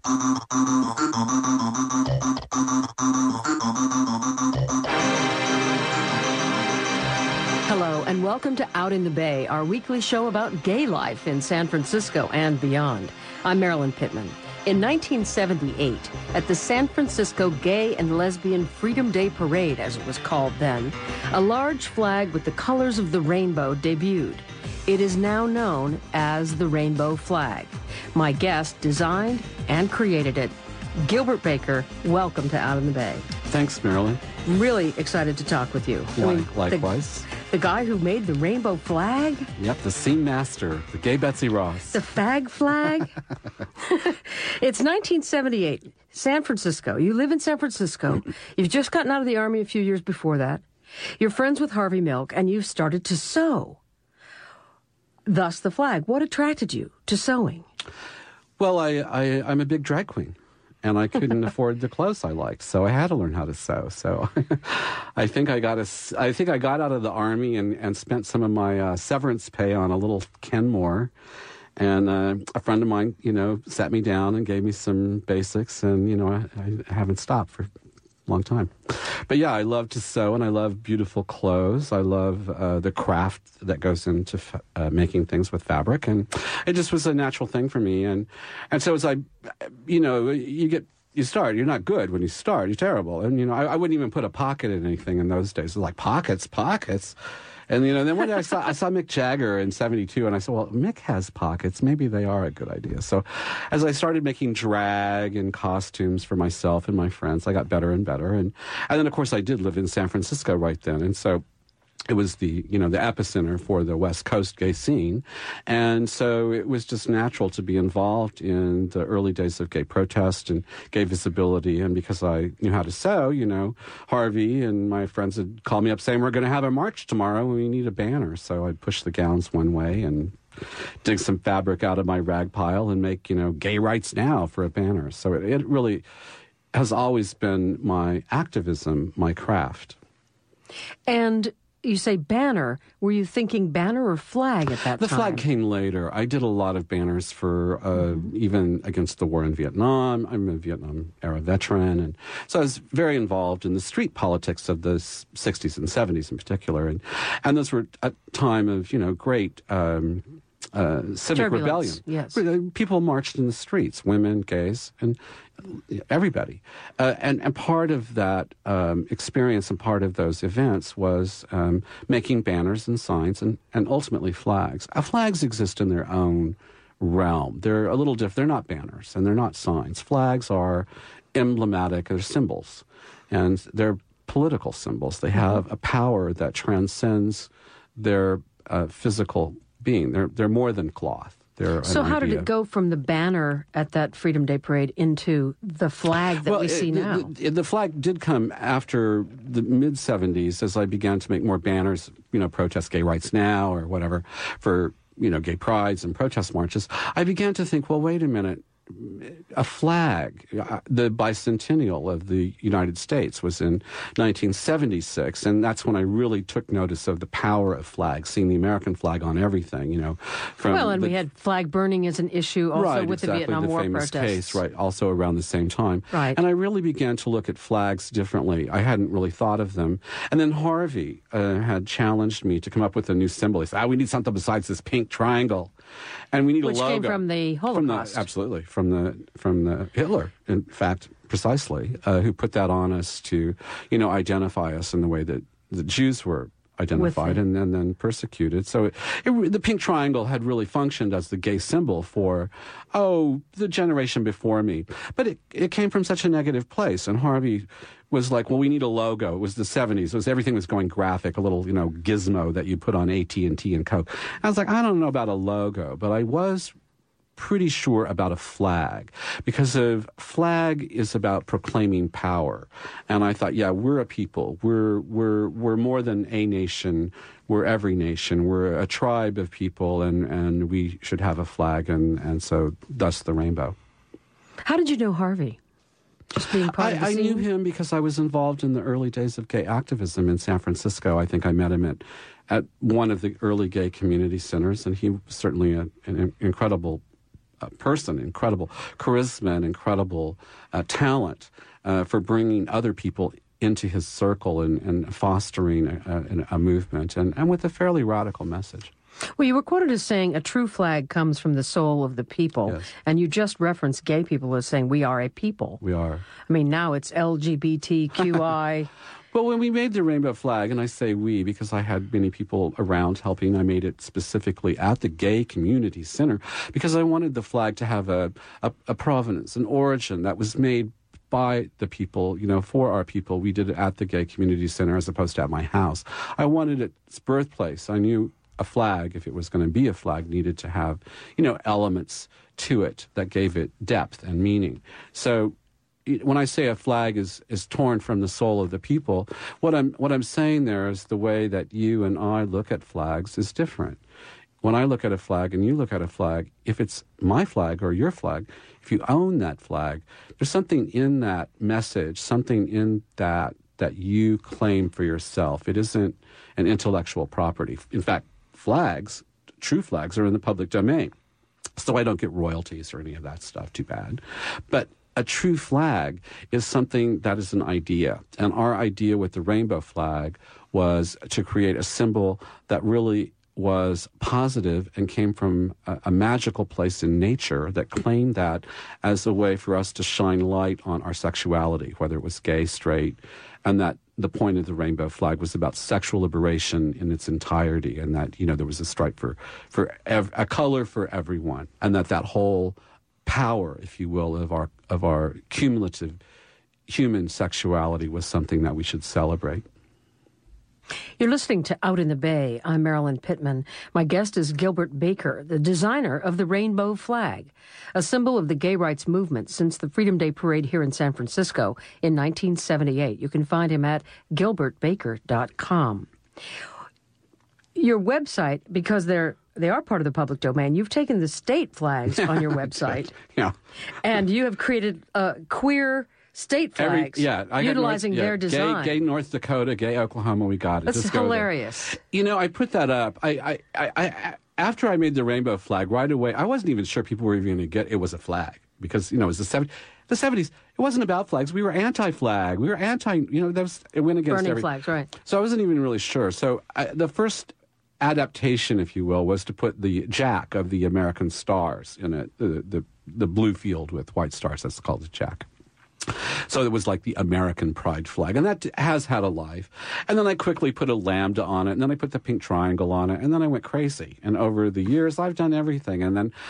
Hello, and welcome to Out in the Bay, our weekly show about gay life in San Francisco and beyond. I'm Marilyn Pittman. In 1978, at the San Francisco Gay and Lesbian Freedom Day Parade, as it was called then, a large flag with the colors of the rainbow debuted. It is now known as the Rainbow Flag. My guest designed and created it. Gilbert Baker, welcome to Out in the Bay. Thanks, Marilyn. Really excited to talk with you. Likewise. The guy who made the rainbow flag? Yep, the scene master, the gay Betsy Ross. The fag flag? It's 1978, San Francisco. You live in San Francisco. You've just gotten out of the Army a few years before that. You're friends with Harvey Milk, and you've started to sew. Thus the flag. What attracted you to sewing? Well, I'm a big drag queen, and I couldn't afford the clothes I liked, so I had to learn how to sew. So I think I got out of the Army and spent some of my severance pay on a little Kenmore. And a friend of mine, sat me down and gave me some basics, and, I haven't stopped for a long time. But yeah, I love to sew, and I love beautiful clothes. I love the craft that goes into making things with fabric, and it just was a natural thing for me. And so as you start, you're not good when you start, you're terrible. And, I wouldn't even put a pocket in anything in those days. It was like, pockets. And, then one day I saw Mick Jagger in 72, and I said, well, Mick has pockets. Maybe they are a good idea. So as I started making drag and costumes for myself and my friends, I got better and better. And then, of course, I did live in San Francisco right then. And so it was the epicenter for the West Coast gay scene. And so it was just natural to be involved in the early days of gay protest and gay visibility. And because I knew how to sew, Harvey and my friends would call me up saying, we're going to have a march tomorrow and we need a banner. So I'd push the gowns one way and dig some fabric out of my rag pile and make, Gay Rights Now for a banner. So it really has always been my activism, my craft. And you say banner. Were you thinking banner or flag at that time? The flag came later. I did a lot of banners for even against the war in Vietnam. I'm a Vietnam-era veteran. And so I was very involved in the street politics of the 60s and 70s in particular. And those were a time of, great civic rebellion. Yes. People marched in the streets, women, gays, and everybody. And part of that experience and part of those events was making banners and signs and ultimately flags. Flags exist in their own realm. They're a little different. They're not banners and they're not signs. Flags are emblematic. They're symbols. And they're political symbols. They have a power that transcends their physical being. They're more than cloth. So how did it go from the banner at that Freedom Day Parade into the flag that we see now? The flag did come after the mid-'70s as I began to make more banners, protest Gay Rights Now or whatever, for, gay prides and protest marches. I began to think, well, wait a minute. A flag, the bicentennial of the United States was in 1976, and that's when I really took notice of the power of flags, seeing the American flag on everything, we had flag burning as an issue also with the Vietnam War famous protests. Case, right, also around the same time. Right. And I really began to look at flags differently. I hadn't really thought of them. And then Harvey had challenged me to come up with a new symbol. He said, we need something besides this pink triangle. And we need a logo. Which came from the Holocaust. Absolutely. From the Hitler, in fact, precisely, who put that on us to, identify us in the way that the Jews were identified and then persecuted. So the pink triangle had really functioned as the gay symbol for, the generation before me. But it came from such a negative place. And Harvey was like, well, we need a logo. It was the 70s. Everything was going graphic, a little, gizmo that you put on AT&T and Coke. I was like, I don't know about a logo, but I was pretty sure about a flag, because a flag is about proclaiming power. And I thought, we're a people. We're more than a nation. We're every nation. We're a tribe of people, and we should have a flag, and so thus the rainbow. How did you know Harvey? Just being part of the scene? I knew him because I was involved in the early days of gay activism in San Francisco. I think I met him at one of the early gay community centers, and he was certainly an incredible person, incredible charisma and incredible talent for bringing other people into his circle and fostering a movement, and with a fairly radical message. Well, you were quoted as saying a true flag comes from the soul of the people. Yes. And you just referenced gay people as saying we are a people. We are. I mean, now it's LGBTQI. Well, when we made the rainbow flag, and I say we because I had many people around helping, I made it specifically at the Gay Community Center because I wanted the flag to have a provenance, an origin that was made by the people, for our people. We did it at the Gay Community Center as opposed to at my house. I wanted its birthplace. I knew a flag, if it was going to be a flag, needed to have, elements to it that gave it depth and meaning. So when I say a flag is torn from the soul of the people, what I'm saying there is the way that you and I look at flags is different. When I look at a flag and you look at a flag, if it's my flag or your flag, if you own that flag, there's something in that message, something in that you claim for yourself. It isn't an intellectual property. In fact, flags, true flags, are in the public domain. So I don't get royalties or any of that stuff, too bad. But a true flag is something that is an idea. And our idea with the rainbow flag was to create a symbol that really was positive and came from a magical place in nature that claimed that as a way for us to shine light on our sexuality, whether it was gay, straight, and that the point of the rainbow flag was about sexual liberation in its entirety, and that there was a stripe for a color for everyone, and that whole power, if you will, of our cumulative human sexuality was something that we should celebrate. You're listening to Out in the Bay. I'm Marilyn Pittman. My guest is Gilbert Baker, the designer of the rainbow flag, a symbol of the gay rights movement since the Freedom Day Parade here in San Francisco in 1978. You can find him at gilbertbaker.com. Your website, because they are part of the public domain, you've taken the state flags on your website. Yeah. And you have created queer state flags, utilizing their design. Gay North Dakota, gay Oklahoma, we got it. That's hilarious. I put that up. I after I made the rainbow flag, right away, I wasn't even sure people were even going to get it was a flag because, it was the 70s. It wasn't about flags. We were anti-flag. We were anti, it went against burning flags, right. So I wasn't even really sure. So the first adaptation, if you will, was to put the jack of the American stars in it, the blue field with white stars. That's called the jack. So it was like the American pride flag, and that has had a life. And then I quickly put a lambda on it, and then I put the pink triangle on it, and then I went crazy. And over the years, I've done everything. And then,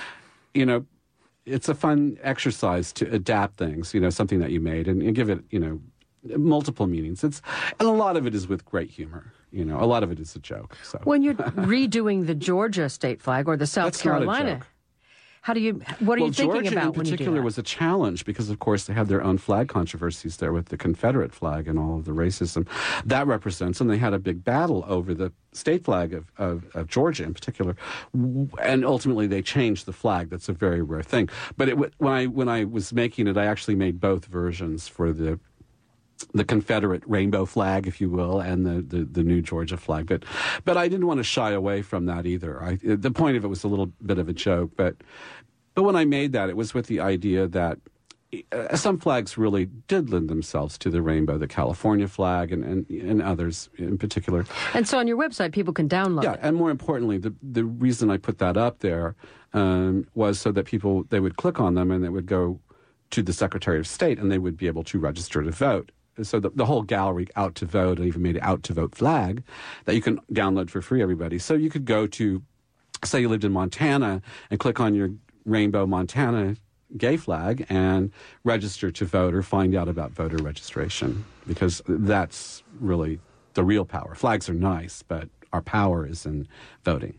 it's a fun exercise to adapt things, something that you made, and give it, multiple meanings. And a lot of it is with great humor. A lot of it is a joke. So when you're redoing the Georgia state flag or the South Carolina, what are you thinking Georgia about when you do that? in particular was a challenge because, of course, they had their own flag controversies there with the Confederate flag and all of the racism that represents, and they had a big battle over the state flag of Georgia in particular, and ultimately they changed the flag. That's a very rare thing. But when I was making it, I actually made both versions for the Confederate rainbow flag, if you will, and the new Georgia flag. But I didn't want to shy away from that either. The point of it was a little bit of a joke, but when I made that, it was with the idea that some flags really did lend themselves to the rainbow, the California flag and others in particular. And so on your website, people can download it. Yeah, and more importantly, the reason I put that up there was so that they would click on them and they would go to the Secretary of State and they would be able to register to vote. So the whole gallery, Out to Vote, I even made an Out to Vote flag that you can download for free, everybody. So you could go to, say you lived in Montana, and click on your rainbow Montana gay flag and register to vote or find out about voter registration, because that's really the real power. Flags are nice, but our power is in voting.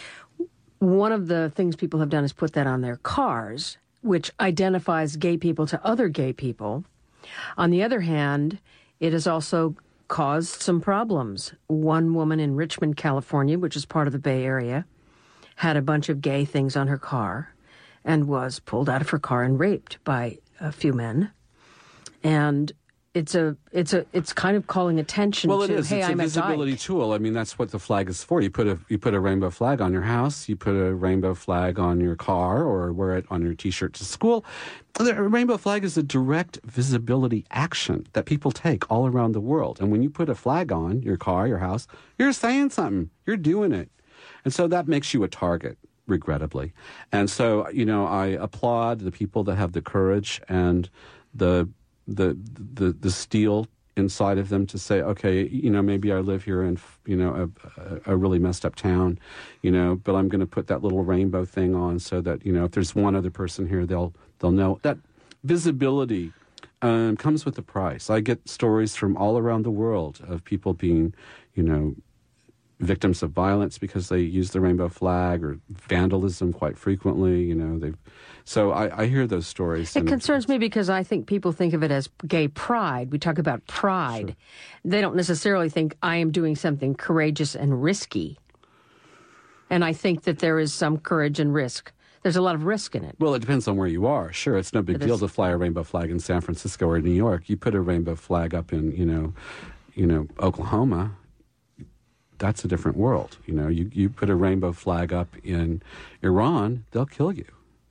One of the things people have done is put that on their cars, which identifies gay people to other gay people. On the other hand, it has also caused some problems. One woman in Richmond, California, which is part of the Bay Area, had a bunch of gay things on her car and was pulled out of her car and raped by a few men. And it's kind of calling attention Well, to, it is. hey, It's I'm a a visibility dyke. tool. I mean, that's what the flag is for. You put a rainbow flag on your house. You put a rainbow flag on your car, or wear it on your T-shirt to school. The rainbow flag is a direct visibility action that people take all around the world. And when you put a flag on your car, your house, you're saying something. You're doing it. And so that makes you a target, regrettably. And so, I applaud the people that have the courage and the steel inside of them to say, okay, maybe I live here in, a really messed up town, but I'm going to put that little rainbow thing on so that, if there's one other person here, they'll know. That visibility comes with a price. I get stories from all around the world of people being, victims of violence because they use the rainbow flag, or vandalism quite frequently. So I hear those stories. It concerns me because I think people think of it as gay pride. We talk about pride. Sure. They don't necessarily think I am doing something courageous and risky. And I think that there is some courage and risk. There's a lot of risk in it. Well, it depends on where you are. Sure, it's no big deal to fly a rainbow flag in San Francisco or New York. You put a rainbow flag up in, Oklahoma. That's a different world. You put a rainbow flag up in Iran, they'll kill you.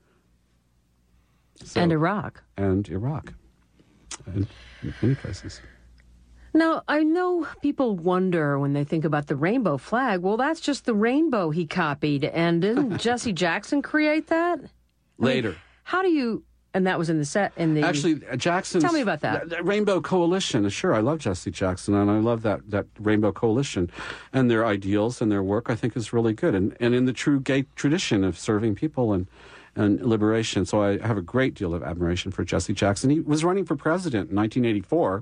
So, and Iraq. And many places. Now, I know people wonder when they think about the rainbow flag, well, that's just the rainbow he copied. And didn't Jesse Jackson create that? Later. How do you... And that was in the set in the... Actually, Jackson... Tell me about that. The Rainbow Coalition. Sure, I love Jesse Jackson, and I love that Rainbow Coalition. And their ideals and their work, I think, is really good. And in the true gay tradition of serving people and liberation. So I have a great deal of admiration for Jesse Jackson. He was running for president in 1984.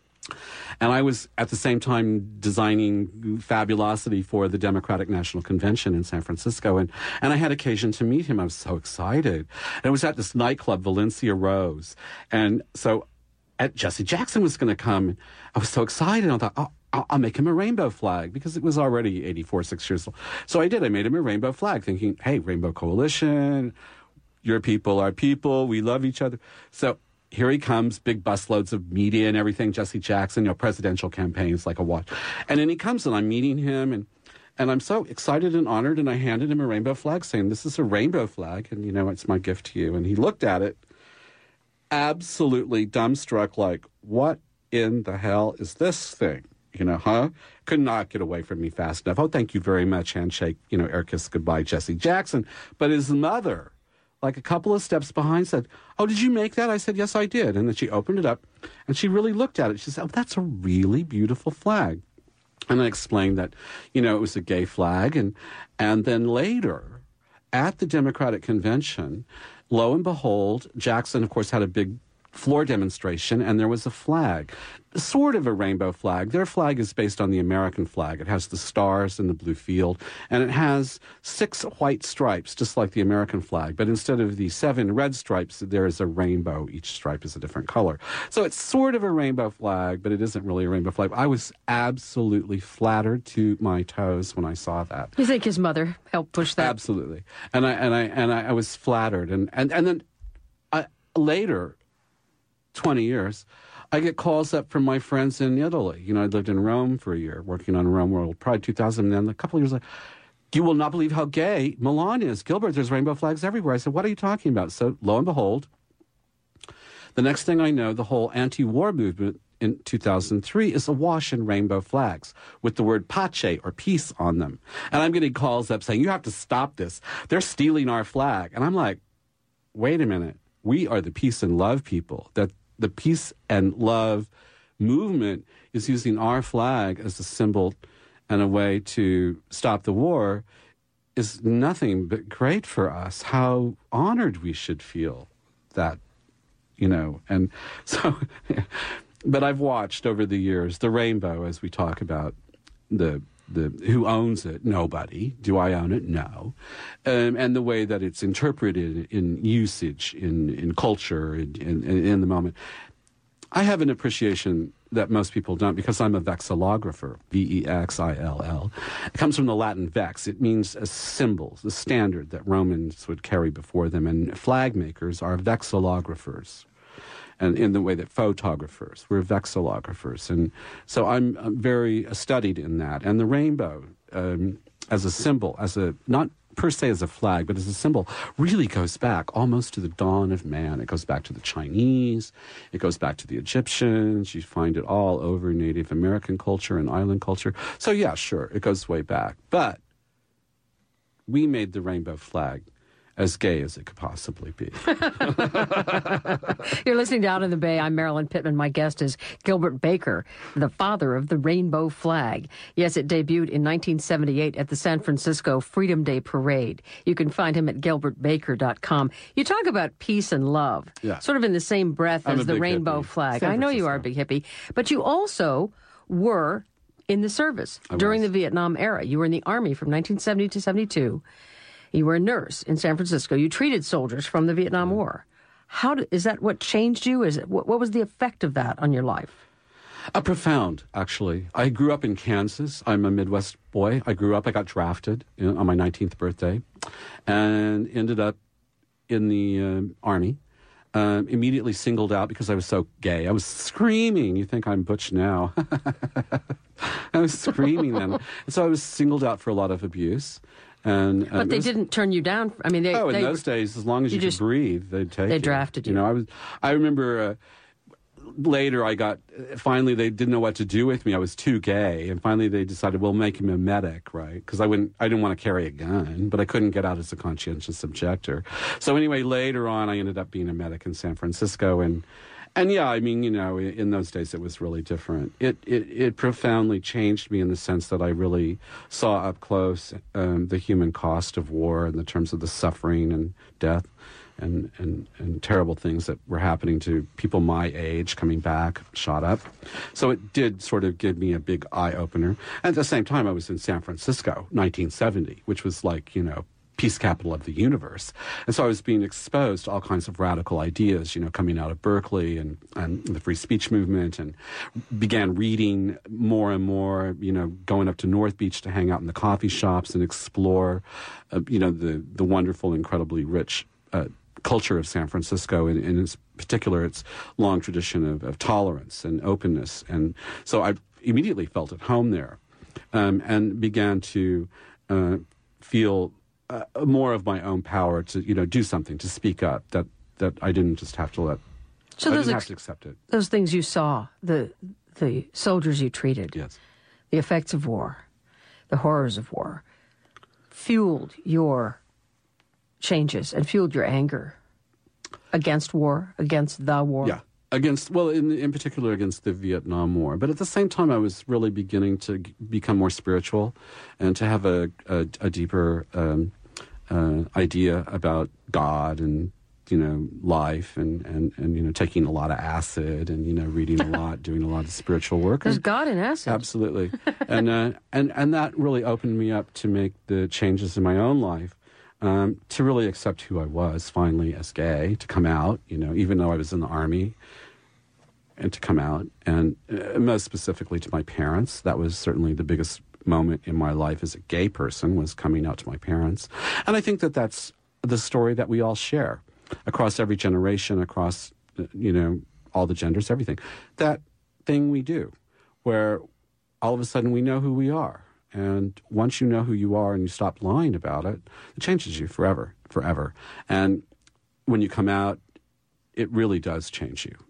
And I was, at the same time, designing Fabulosity for the Democratic National Convention in San Francisco. And I had occasion to meet him. I was so excited. And it was at this nightclub, Valencia Rose. And so Jesse Jackson was going to come. I was so excited. I thought, I'll make him a rainbow flag, because it was already 6 years old. So I did. I made him a rainbow flag, thinking, hey, Rainbow Coalition, your people, our people, we love each other. So here he comes, big busloads of media and everything, Jesse Jackson, presidential campaigns like a watch. And then he comes, and I'm meeting him, and I'm so excited and honored, and I handed him a rainbow flag saying, this is a rainbow flag, and, it's my gift to you. And he looked at it, absolutely dumbstruck, like, what in the hell is this thing? Could not get away from me fast enough. Oh, thank you very much, handshake, air kiss, goodbye, Jesse Jackson. But his mother, like a couple of steps behind, said, oh, did you make that? I said, yes, I did. And then she opened it up, and she really looked at it. She said, oh, that's a really beautiful flag. And I explained that, it was a gay flag. And then later, at the Democratic Convention, lo and behold, Jackson, of course, had a big floor demonstration, and there was a flag, sort of a rainbow flag. Their flag is based on the American flag. It has the stars and the blue field, and it has 6 white stripes, just like the American flag. But instead of the 7 red stripes, there is a rainbow. Each stripe is a different color. So it's sort of a rainbow flag, but it isn't really a rainbow flag. I was absolutely flattered to my toes when I saw that. You think his mother helped push that? Absolutely. And I was flattered. And then later, 20 years, I get calls up from my friends in Italy. I lived in Rome for a year, working on Rome World Pride 2000. And then a couple of years later, you will not believe how gay Milan is. Gilbert, there's rainbow flags everywhere. I said, what are you talking about? So lo and behold, the next thing I know, the whole anti-war movement in 2003 is awash in rainbow flags with the word pace, or peace, on them. And I'm getting calls up saying, you have to stop this. They're stealing our flag. And I'm like, wait a minute. We are the peace and love people. That the peace and love movement is using our flag as a symbol and a way to stop the war is nothing but great for us. How honored we should feel that, And so, but I've watched over the years the rainbow, as we talk about the who owns it? Nobody. Do I own it? No. And the way that it's interpreted in usage, in culture, in the moment. I have an appreciation that most people don't, because I'm a vexillographer, V-E-X-I-L-L. It comes from the Latin vex. It means a symbol, the standard that Romans would carry before them. And flag makers are vexillographers. and in the way that photographers, we're vexillographers. And so I'm very studied in that. And the rainbow, as a symbol, not per se as a flag, but as a symbol, really goes back almost to the dawn of man. It goes back to the Chinese. It goes back to the Egyptians. You find it all over Native American culture and island culture. So yeah, sure, it goes way back. But we made the rainbow flag as gay as it could possibly be. You're listening to Out in the Bay. I'm Marilyn Pittman. My guest is Gilbert Baker, the father of the rainbow flag. Yes, it debuted in 1978 at the San Francisco Freedom Day Parade. You can find him at gilbertbaker.com. You talk about peace and love, sort of in the same breath as the rainbow flag. I know you are a big hippie, but you also were in the service during the Vietnam era. You were in the Army from 1970 to 72. You were a nurse in San Francisco. You treated soldiers from the Vietnam War. Is that what changed you? What was the effect of that on your life? Profound, actually. I grew up in Kansas. I'm a Midwest boy. I got drafted on my 19th birthday and ended up in the Army. Immediately singled out because I was so gay. I was screaming. You think I'm butch now. I was screaming then. And so I was singled out for a lot of abuse. But they didn't turn you down. I mean, in those days, as long as you could breathe, they'd take you. They drafted you. I remember later finally they didn't know what to do with me. I was too gay, and finally they decided, we'll make him a medic, right? Because I didn't want to carry a gun, but I couldn't get out as a conscientious objector. So anyway, later on, I ended up being a medic in San Francisco, and yeah, I mean, in those days it was really different. It profoundly changed me in the sense that I really saw up close the human cost of war in the terms of the suffering and death and terrible things that were happening to people my age coming back, shot up. So it did sort of give me a big eye-opener. And at the same time, I was in San Francisco, 1970, which was like, peace capital of the universe. And so I was being exposed to all kinds of radical ideas, coming out of Berkeley and the free speech movement, and began reading more and more, going up to North Beach to hang out in the coffee shops and explore, the wonderful, incredibly rich culture of San Francisco, and in particular its long tradition of tolerance and openness. And so I immediately felt at home there, and began to feel more of my own power to, do something, to speak up, that I didn't just have to let, so I didn't have to accept it. Those things you saw, the soldiers you treated, yes, the effects of war, the horrors of war, fueled your changes and fueled your anger against war, against the war. Yeah. In particular against the Vietnam War. But at the same time, I was really beginning to become more spiritual and to have a deeper idea about God and, life and taking a lot of acid and, reading a lot, doing a lot of spiritual work. There's God in acid. Absolutely. and that really opened me up to make the changes in my own life. To really accept who I was finally as gay, to come out, even though I was in the Army, and to come out, and most specifically to my parents. That was certainly the biggest moment in my life as a gay person, was coming out to my parents. And I think that that's the story that we all share across every generation, across, all the genders, everything. That thing we do where all of a sudden we know who we are. And once you know who you are and you stop lying about it, it changes you forever. And when you come out, it really does change you.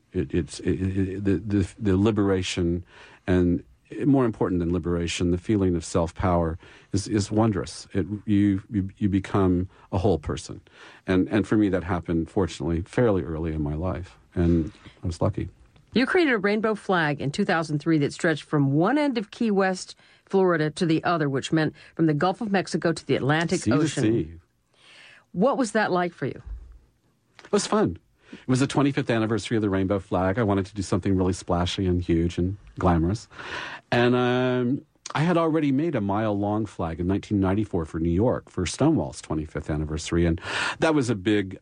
The liberation, and more important than liberation, the feeling of self-power is wondrous. You become a whole person. And for me, that happened, fortunately, fairly early in my life. And I was lucky. You created a rainbow flag in 2003 that stretched from one end of Key West, Florida, to the other, which meant from the Gulf of Mexico to the Atlantic Ocean. Sea to sea. What was that like for you? It was fun. It was the 25th anniversary of the rainbow flag. I wanted to do something really splashy and huge and glamorous. And I had already made a mile-long flag in 1994 for New York for Stonewall's 25th anniversary. And that was a big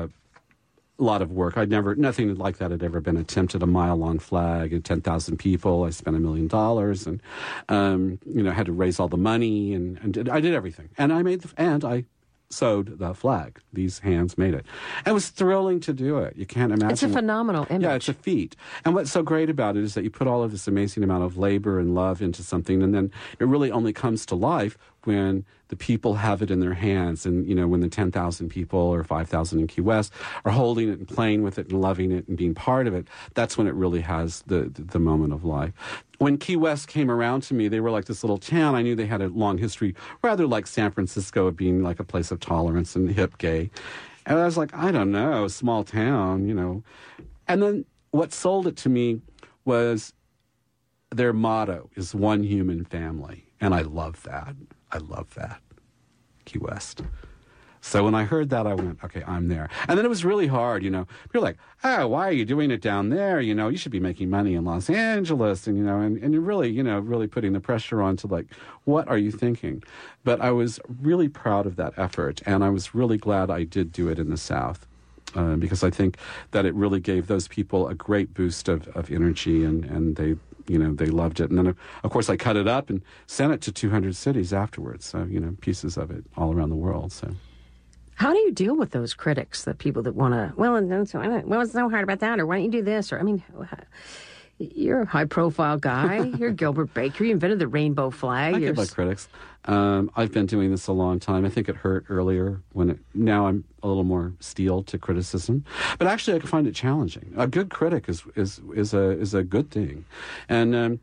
lot of work. Nothing like that had ever been attempted, a mile-long flag and 10,000 people. I spent $1 million and, had to raise all the money and I did everything. And I sewed the flag. These hands made it. And it was thrilling to do it. You can't imagine. It's a phenomenal image. Yeah, it's a feat. And what's so great about it is that you put all of this amazing amount of labor and love into something, and then it really only comes to life when the people have it in their hands, and when the 10,000 people or 5,000 in Key West are holding it and playing with it and loving it and being part of it. That's when it really has the moment of life. When Key West came around to me, they were like this little town. I knew they had a long history, rather like San Francisco, of being like a place of tolerance and hip gay. And I was like, I don't know, small town, And then what sold it to me was their motto is one human family. And I love that. Key West. So when I heard that, I went, okay, I'm there. And then it was really hard, People are like, oh, why are you doing it down there? You should be making money in Los Angeles. And, and you're really, really putting the pressure on to like, what are you thinking? But I was really proud of that effort. And I was really glad I did do it in the South. Because I think that it really gave those people a great boost of energy, and they loved it. And then, of course, I cut it up and sent it to 200 cities afterwards. So, pieces of it all around the world. So, how do you deal with those critics, the people that want to, what's so hard about that? Or why don't you do this? Or, you're a high-profile guy. You're Gilbert Baker. You invented the rainbow flag. I get my critics. I've been doing this a long time. I think it hurt earlier now I'm a little more steeled to criticism. But actually, I can find it challenging. A good critic is a good thing. And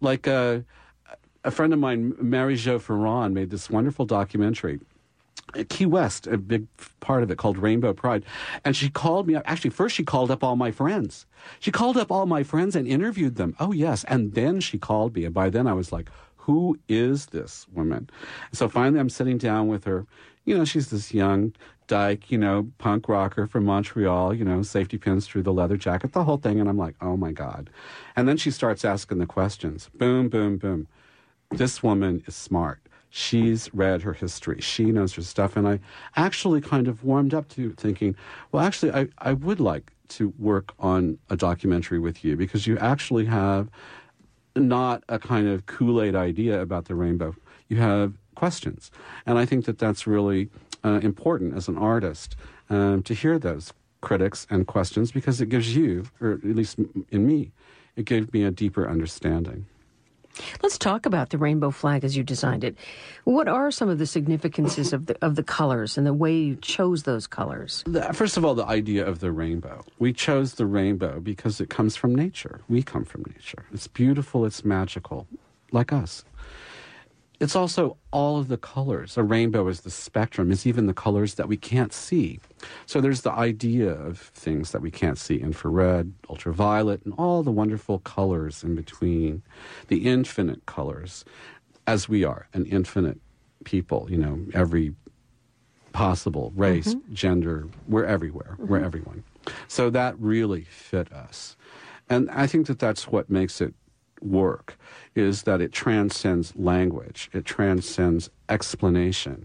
a friend of mine, Marie-Jo Ferrand, made this wonderful documentary, Key West, a big part of it, called Rainbow Pride. And she called me up. Actually, first she called up all my friends. She called up all my friends and interviewed them. Oh, yes. And then she called me. And by then I was like, who is this woman? So finally I'm sitting down with her. She's this young dyke, punk rocker from Montreal, safety pins through the leather jacket, the whole thing. And I'm like, oh, my God. And then she starts asking the questions. Boom, boom, boom. This woman is smart. She's read her history. She knows her stuff. And I actually kind of warmed up to thinking, well, actually, I would like to work on a documentary with you, because you actually have not a kind of Kool-Aid idea about the rainbow. You have questions. And I think that that's really important as an artist, to hear those critics and questions, because it gives you, or at least in me, it gave me a deeper understanding. Let's talk about the rainbow flag as you designed it. What are some of the significances of the colors and the way you chose those colors? First of all, the idea of the rainbow. We chose the rainbow because it comes from nature. We come from nature. It's beautiful. It's magical, like us. It's also all of the colors. A rainbow is the spectrum. It's even the colors that we can't see. So there's the idea of things that we can't see: infrared, ultraviolet, and all the wonderful colors in between. The infinite colors, as we are, an infinite people, every possible race, gender, we're everywhere. We're everyone. So that really fit us. And I think that that's what makes it work, is that it transcends language, it transcends explanation,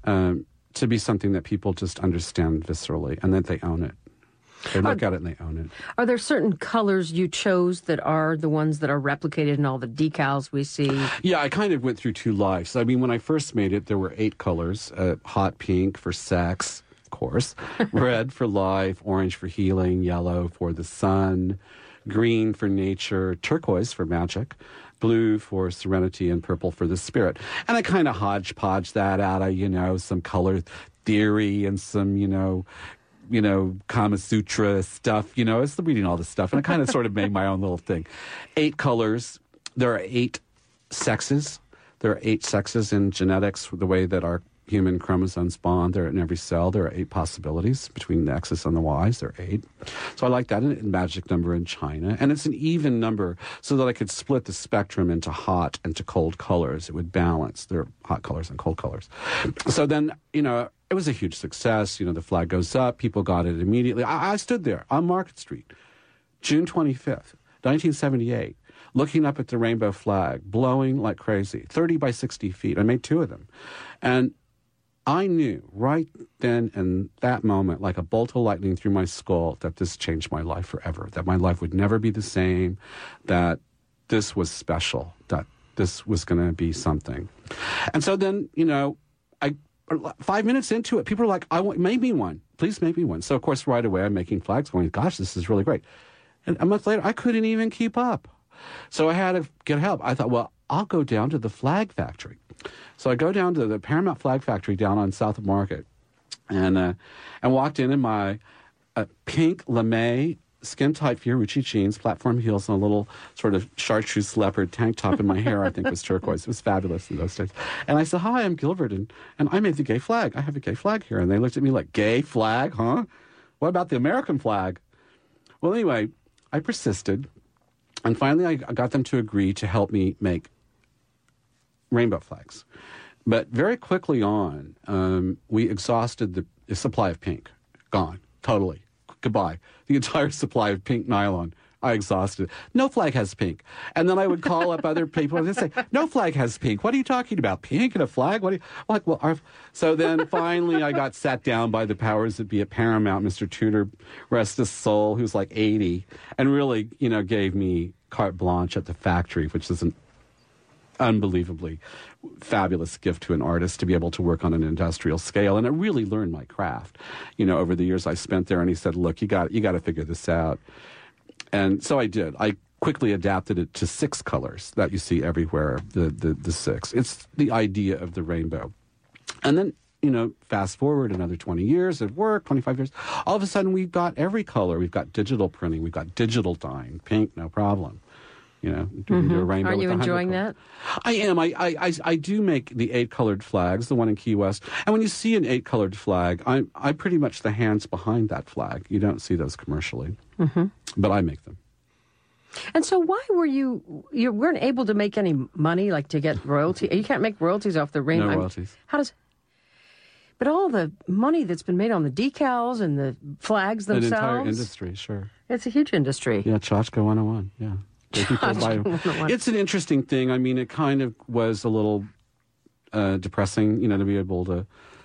to be something that people just understand viscerally, and that they own it. They look at it and they own it. Are there certain colors you chose that are the ones that are replicated in all the decals we see? Yeah, I kind of went through two lives. I mean, when I first made it, there were 8 colors: hot pink for sex, of course, red for life, orange for healing, yellow for the sun, green for nature, turquoise for magic, blue for serenity, and purple for the spirit. And I kind of hodgepodge that out of, some color theory and some, Kama Sutra stuff. I was reading all this stuff, and I kind of sort of made my own little thing. 8 colors. There are 8 sexes. There are 8 sexes in genetics, the way that our human chromosomes bond. They're in every cell. There are 8 possibilities between the X's and the Y's. There are 8. So I like that magic number in China. And it's an even number so that I could split the spectrum into hot and to cold colors. It would balance. There are hot colors and cold colors. So then, it was a huge success. The flag goes up. People got it immediately. I stood there on Market Street, June 25th, 1978, looking up at the rainbow flag, blowing like crazy, 30 by 60 feet. I made 2 of them. And I knew right then and that moment, like a bolt of lightning through my skull, that this changed my life forever, that my life would never be the same, that this was special, that this was going to be something. And so then, 5 minutes into it, people are like, make me one. Please make me one. So, of course, right away, I'm making flags going, gosh, this is really great. And a month later, I couldn't even keep up. So I had to get help. I thought, well, I'll go down to the flag factory. So I go down to the Paramount Flag Factory down on South of Market and walked in my pink lame skin-tight Fiorucci jeans, platform heels, and a little sort of chartreuse leopard tank top, and my hair, I think, was turquoise. It was fabulous in those days. And I said, hi, I'm Gilbert, and I made the gay flag. I have a gay flag here. And they looked at me like, gay flag, huh? What about the American flag? Well, anyway, I persisted, and finally I got them to agree to help me make rainbow flags. But very quickly on, we exhausted the supply of pink. Gone. Totally. Goodbye. The entire supply of pink nylon, I exhausted. No flag has pink. And then I would call up other people and they'd say, no flag has pink. What are you talking about? Pink and a flag? What are you like? Well, so then finally I got sat down by the powers that be at Paramount, Mr. Tudor, rest his soul, who's like 80, and really, gave me carte blanche at the factory, which is an unbelievably fabulous gift to an artist to be able to work on an industrial scale. And I really learned my craft, over the years I spent there. And he said, look, you got to figure this out. And so I did. I quickly adapted it to 6 colors that you see everywhere, the 6. It's the idea of the rainbow. And then, fast forward another 20 years of work, 25 years, all of a sudden we've got every color. We've got digital printing. We've got digital dyeing. Pink, no problem. Do a rainbow. Are you with enjoying that? I am. I do make the 8-colored flags, the one in Key West. And when you see an 8-colored flag, I'm pretty much the hands behind that flag. You don't see those commercially. Mm-hmm. But I make them. And so why were you weren't able to make any money, like to get royalty? You can't make royalties off the rainbow. No royalties. But all the money that's been made on the decals and the flags themselves. An entire industry, sure. It's a huge industry. Yeah, Tchotchke 101, yeah. It's an interesting thing. I mean, it kind of was a little depressing, to be able to,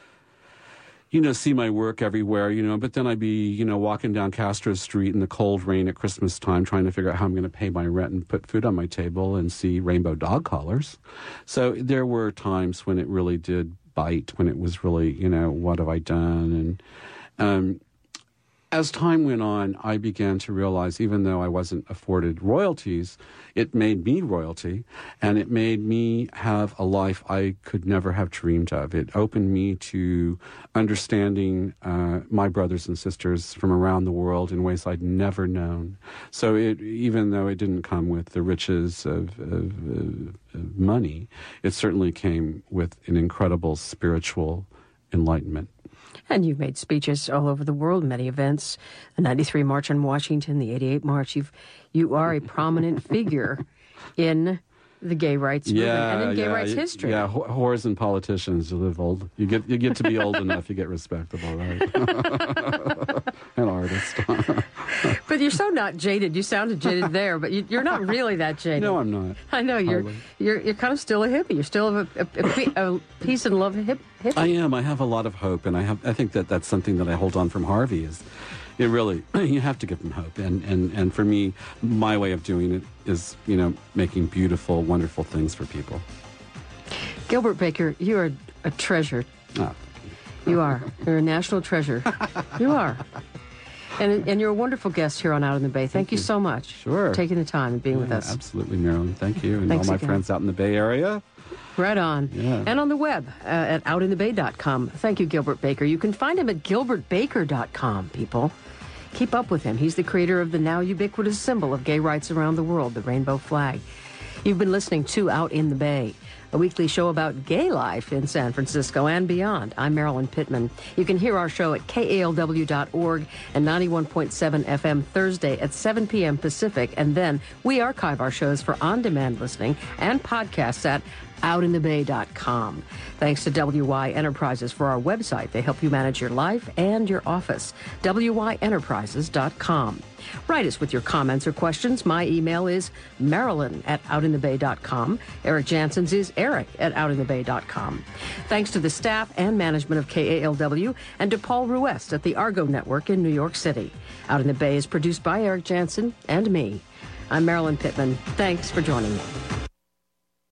see my work everywhere, but then I'd be, walking down Castro Street in the cold rain at Christmas time trying to figure out how I'm going to pay my rent and put food on my table and see rainbow dog collars. So there were times when it really did bite, when it was really, what have I done? And as time went on, I began to realize, even though I wasn't afforded royalties, it made me royalty, and it made me have a life I could never have dreamed of. It opened me to understanding my brothers and sisters from around the world in ways I'd never known. So even though it didn't come with the riches of money, it certainly came with an incredible spiritual enlightenment. And you've made speeches all over the world, many events, the 93 March on Washington, the 88 March. You are a prominent figure in the gay rights movement and in gay rights history. Yeah, whores and politicians live old. You get to be old enough, you get respectable, right? An artist. But you're so not jaded. You sounded jaded there, but you're not really that jaded. No, I'm not. I know you're kind of still a hippie. You're still a peace and love hippie. I am. I have a lot of hope, and I think that's something that I hold on from Harvey is. It really, you have to give them hope. And for me, my way of doing it is, making beautiful, wonderful things for people. Gilbert Baker, you are a treasure. Oh. You are. You're a national treasure. You are. And you're a wonderful guest here on Out in the Bay. Thank you so much for taking the time and being with us. Absolutely, Marilyn. Thank you. And Thanks all my again. friends out in the Bay Area. Right on. Yeah. And on the web at outinthebay.com. Thank you, Gilbert Baker. You can find him at gilbertbaker.com, people. Keep up with him. He's the creator of the now ubiquitous symbol of gay rights around the world, the rainbow flag. You've been listening to Out in the Bay, a weekly show about gay life in San Francisco and beyond. I'm Marilyn Pittman. You can hear our show at KALW.org and 91.7 FM Thursday at 7 p.m. Pacific. And then we archive our shows for on-demand listening and podcasts at outinthebay.com. Thanks to WY Enterprises for our website. They help you manage your life and your office. WYEnterprises.com. Write us with your comments or questions. My email is marilyn@outinthebay.com. Eric Jansen's is eric@outinthebay.com. Thanks to the staff and management of KALW and to Paul Ruest at the Argo Network in New York City. Out in the Bay is produced by Eric Jansen and me. I'm Marilyn Pittman. Thanks for joining me.